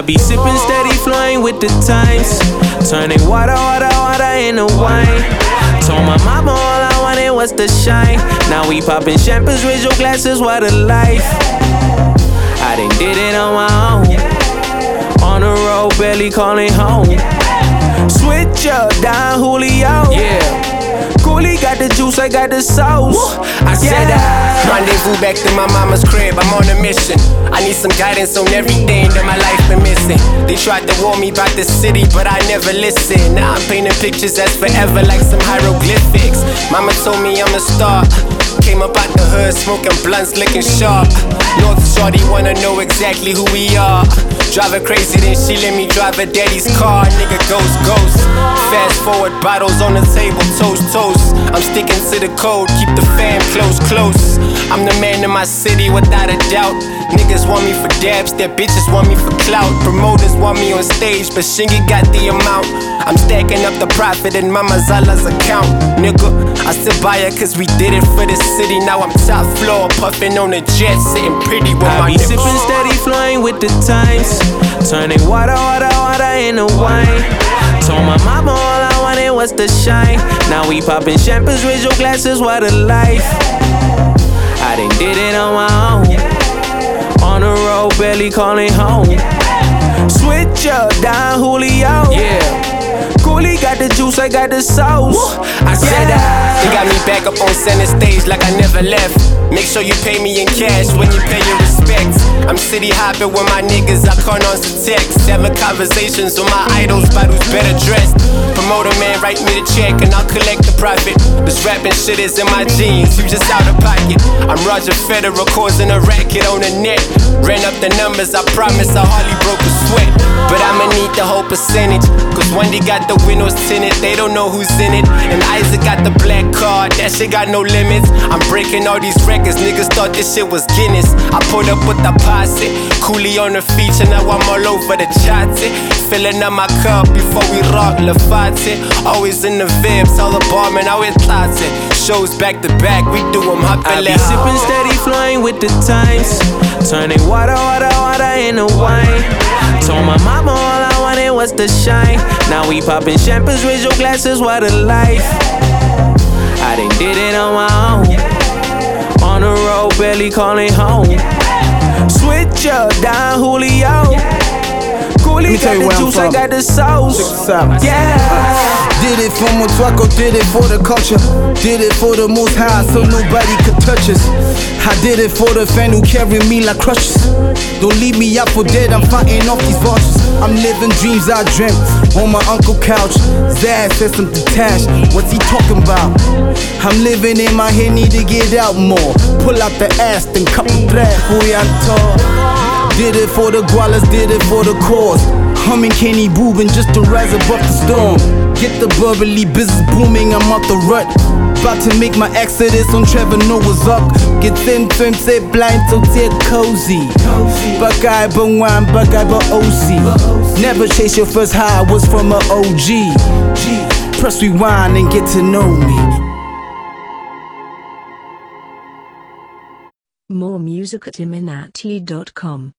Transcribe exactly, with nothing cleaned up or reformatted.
I be sipping steady, flowing with the times, turning water, water, water into wine. Told my mama all I wanted was to shine. Now we popping champagnes, raise your glasses, what a life. I done did it on my own, on the road, barely calling home. Switch up, Don Julio. Yeah. Coolie got the juice, I got the sauce. I said that. Rendezvous back to my mama's crib, I'm on a mission. I need some guidance on everything that my life been missing. They tried to warn me about the city, but I never listened. Now I'm painting pictures that's forever like some hieroglyphics. Mama told me I'm a star. Came up out the hood, smoking blunts, licking sharp. North Shorty wanna know exactly who we are. Drive her crazy, then she let me drive her daddy's car. Nigga ghost, ghost. Fast forward, bottles on the table, toast, toast. I'm sticking to the code, keep the fam close, close. I'm the man in my city without a doubt. Niggas want me for dabs, their bitches want me for clout. Promoters want me on stage, but Shingy got the amount. I'm stacking up the profit in Mama Zala's account. Nigga, I still buy it cause we did it for the city. Now I'm top floor, puffing on the jet, sitting pretty with I my be nips. sipping steady, flowing with the times, turning water, water, water into wine. Told my mama all I wanted was to shine. Now we popping champagnes, raise your glasses, what a life. I done did it on my own, on the road, barely calling home. Switch up, Don Julio. Yeah. Coolie got the juice, I got the sauce. I said that. You got me back up on center stage like I never left. Make sure you pay me in cash when you pay your respects. I'm city hopping with my niggas, I can't answer texts. Having conversations with my idols about who's better dressed. Promoter man, write me the check and I'll collect the profit. This rapping shit is in my jeans, you just out of pocket. I'm Roger Federer causing a racket on the net. Ran up the numbers, I promise I hardly broke a sweat. But I'ma need the whole percentage, cause Wendy got the windows tinted, they don't know who's in it. And Isaac got the black card, that shit got no limits. I'm breaking all these records, niggas thought this shit was Guinness. I pulled up with the posse, Coolie on the feature, now I'm all over the charts. Filling up my cup before we rock Lafate. Always in the vibes, all the barmen out with thoughts. Shows back to back, we do them hop I and be sipping steady, flowing with the times, turning water, water, water into wine. Told my mama all I wanted was to shine. Now we popping champagnes, raise your glasses, what a life. I done did it on my own, on the road, barely calling home. Switch up, Don Julio. Coolie got the juice, I got the sauce. Yeah. Did it for Motuaco, did it for the culture. Did it for the most high so nobody could touch us. I did it for the fan who carry me like crutches. Don't leave me out for dead, I'm fighting off these vultures. I'm living dreams I dreamt on my uncle's couch. Zaz says I'm detached, what's he talking about? I'm living in my head, need to get out more. Pull out the ass, then couple black, boy I'm tall. Did it for the gualas, did it for the cause. Humming Kenny Boobin just to rise above the storm. Get the bubbly business booming, I'm out the rut. About to make my exodus on Trevor Noah's Ark. Get them to say blind so take cozy. Buckeye but wine, Buckeye but O C. Never chase your first high, was from a O G. Press rewind and get to know me. More music at iminati dot com.